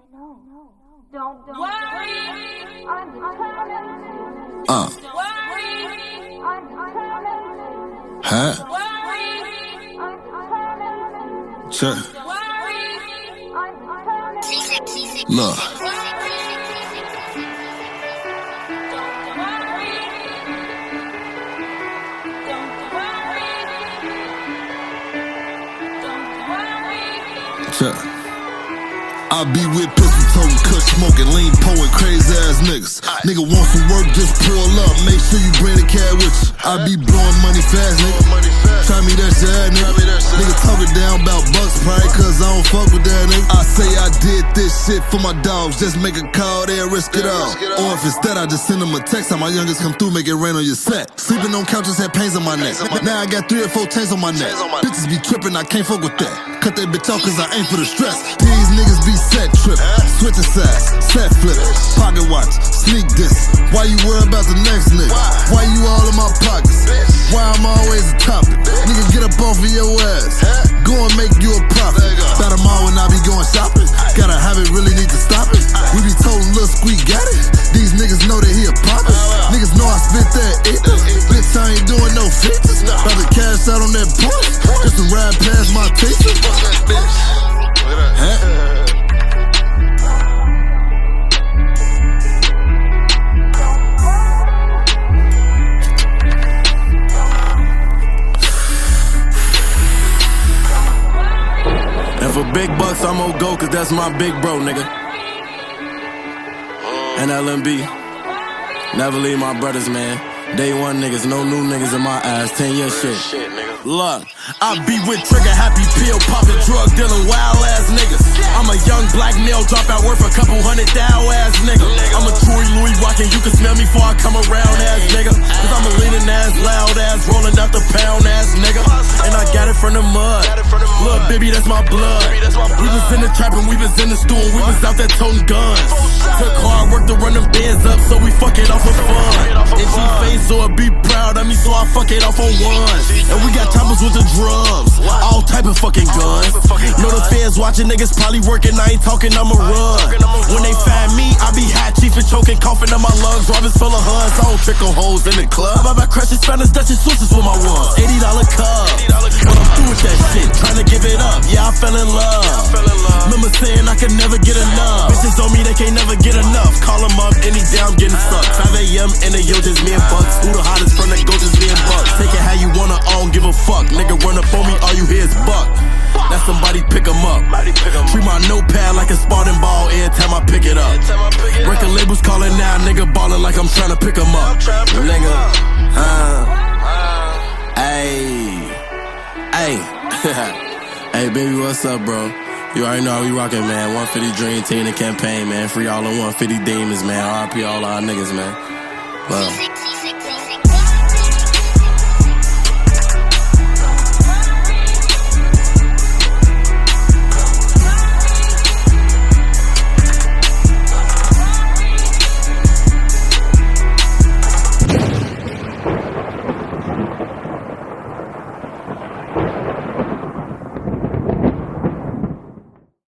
Don't worry, I'm determined. Huh? Check. Look. Check. I be with pistol toting, cut smoking, lean poet, crazy ass niggas. Nigga want some work, just pull up, make sure you bring the cat with you. I be blowing money fast, nigga. Try me that shit, nigga. Nigga talking down about bucks, probably cause I don't fuck with that, nigga. I say I did this shit for my dogs, just make a call, they'll risk it all. Or if instead I just send them a text, how my youngest come through, make it rain on your set. Sleeping on couches, had pains on my neck. Now I got 3 or 4 chains on my neck. Bitches be tripping, I can't fuck with that. Cut that bitch off cause I ain't for the stress. These niggas be set trippin', switchin' sides, set flippin', pocket watch, sneak this. Why you worry about the next nigga? Why you all in my pockets? Why I'm always a topic? Nigga, get up off of your ass. Go and make you a profit. About a mile when I be going shopping. Got a habit, really need to stop it. We be told Lil Squeak got it. These niggas know that he a poppin'. Niggas know I spit that ether. Bitch, I ain't doing no features. About to cash out on that push. Just to ride past my teacher. And for big bucks, I'm gon' go, cause that's my big bro, nigga. And LMB, never leave my brothers, man. Day one niggas, no new niggas in my eyes, 10 year shit. Look, I be with trigger happy, pill poppin', drug dealing, wild ass niggas. I'm a young black male dropout worth a couple $100,000 ass nigga. I'm a Tory Louis walking, you can smell me before I come around ass nigga. Cause I'm a leaning ass, loud ass, rolling out the pound ass nigga. And I got it from the mud. Look, baby, that's my blood. We was in the trap and we was in the stool, we was out there toting guns. Took hard work to run them bands up, so we fuck it off for fun. And she face so it be proud of me, so I fuck it off on ones. And we got choppers with the drums, all type of fucking guns. Know the fans watching, niggas probably working, I ain't talking, I'ma run. When they find me, I be hot, chief and choking, coughing on my lungs. Robbers full of huns, I don't trickle holes in the club. I buy crushes, Spanish, Dutch, and Swisses with my ones. $80 cup, but I'm through with that shit, trying to give it up, yeah, I fell in love. Remember saying I could never get enough. Bitches on me, they can't never get enough. Call them up, any day I'm getting sucked. 5 a.m. in the yo, just me and Bucks. Who the hottest from the go, just me and Bucks. Take it how you wanna, I don't give a fuck. Nigga run up on me, all you hear is buck. Now somebody pick 'em up. Treat my notepad like a Spartan ball every time I pick it up. Record labels calling now, nigga ballin' like I'm trying to pick 'em up. Nigga, hey, hey, baby, what's up, bro? You already know how we rockin', man. 150 Dream Team, the campaign, man. Free all the 150 demons, man. RIP all our niggas, man. Love.